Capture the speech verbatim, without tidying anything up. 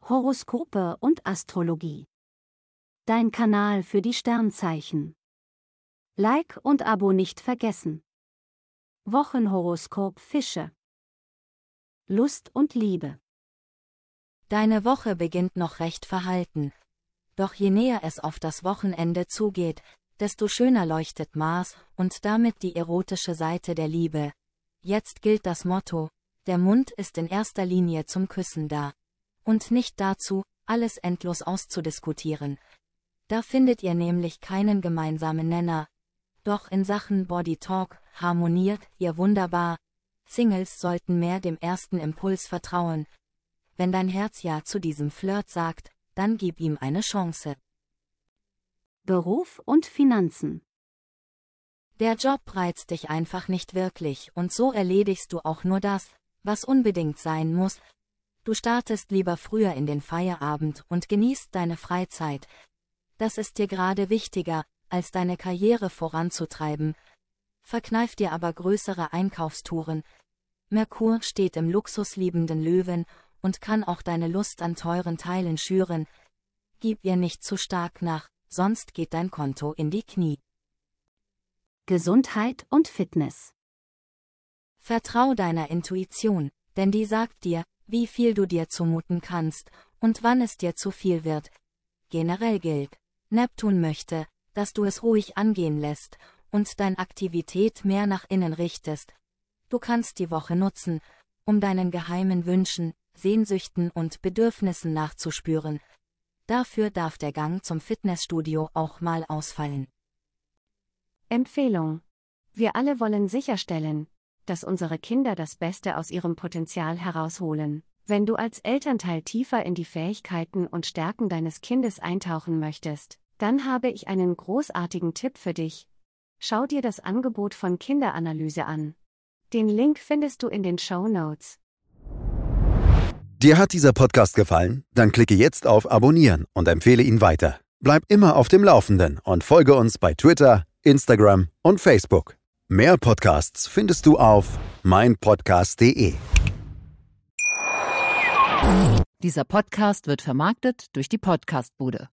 Horoskope und Astrologie. Dein Kanal für die Sternzeichen. Like und Abo nicht vergessen. Wochenhoroskop Fische. Lust und Liebe. Deine Woche beginnt noch recht verhalten. Doch je näher es auf das Wochenende zugeht, desto schöner leuchtet Mars und damit die erotische Seite der Liebe. Jetzt gilt das Motto: Der Mund ist in erster Linie zum Küssen da. Und nicht dazu, alles endlos auszudiskutieren. Da findet ihr nämlich keinen gemeinsamen Nenner. Doch in Sachen Body Talk harmoniert ihr wunderbar. Singles sollten mehr dem ersten Impuls vertrauen. Wenn dein Herz ja zu diesem Flirt sagt, dann gib ihm eine Chance. Beruf und Finanzen. Der Job reizt dich einfach nicht wirklich und so erledigst du auch nur das, was unbedingt sein muss. Du startest lieber früher in den Feierabend und genießt deine Freizeit. Das ist dir gerade wichtiger, als deine Karriere voranzutreiben. Verkneif dir aber größere Einkaufstouren. Merkur steht im luxusliebenden Löwen und kann auch deine Lust an teuren Teilen schüren. Gib ihr nicht zu stark nach, sonst geht dein Konto in die Knie. Gesundheit und Fitness. Vertrau deiner Intuition, denn die sagt dir, wie viel du dir zumuten kannst und wann es dir zu viel wird. Generell gilt: Neptun möchte, dass du es ruhig angehen lässt und deine Aktivität mehr nach innen richtest. Du kannst die Woche nutzen, um deinen geheimen Wünschen, Sehnsüchten und Bedürfnissen nachzuspüren. Dafür darf der Gang zum Fitnessstudio auch mal ausfallen. Empfehlung: Wir alle wollen sicherstellen, dass unsere Kinder das Beste aus ihrem Potenzial herausholen. Wenn du als Elternteil tiefer in die Fähigkeiten und Stärken deines Kindes eintauchen möchtest, dann habe ich einen großartigen Tipp für dich. Schau dir das Angebot von Kinderanalyse an. Den Link findest du in den Shownotes. Dir hat dieser Podcast gefallen? Dann klicke jetzt auf Abonnieren und empfehle ihn weiter. Bleib immer auf dem Laufenden und folge uns bei Twitter, Instagram und Facebook. Mehr Podcasts findest du auf meinpodcast punkt de. Dieser Podcast wird vermarktet durch die Podcastbude.